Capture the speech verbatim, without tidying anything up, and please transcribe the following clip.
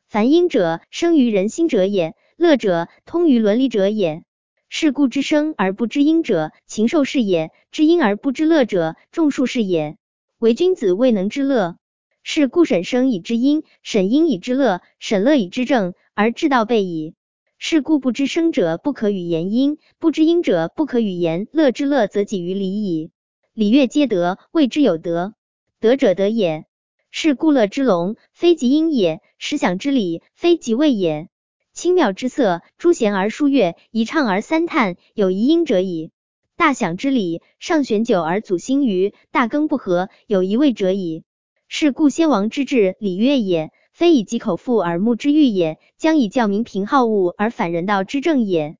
凡音者，生于人心者也；乐者，通于伦理者也。是故知声而不知音者，禽兽是也；知音而不知乐者，众术是也。唯君子未能知乐。是故审声以知音，审音以知乐，审乐以知正，而治道备矣。是故不知声者，不可与言音；不知音者，不可与言乐。知乐则己于礼矣。礼乐皆德，谓之有德。德者德也。是故乐之龙，非即音也；时响之礼，非即味也。清妙之色，诸弦而书乐，一唱而三叹，有一音者矣。大响之礼，上弦久而阻心舆，大耕不和，有一味者矣。是故先王之治，礼乐也，非以己口腹而目之欲也，将以教民平好恶而反人道之政也。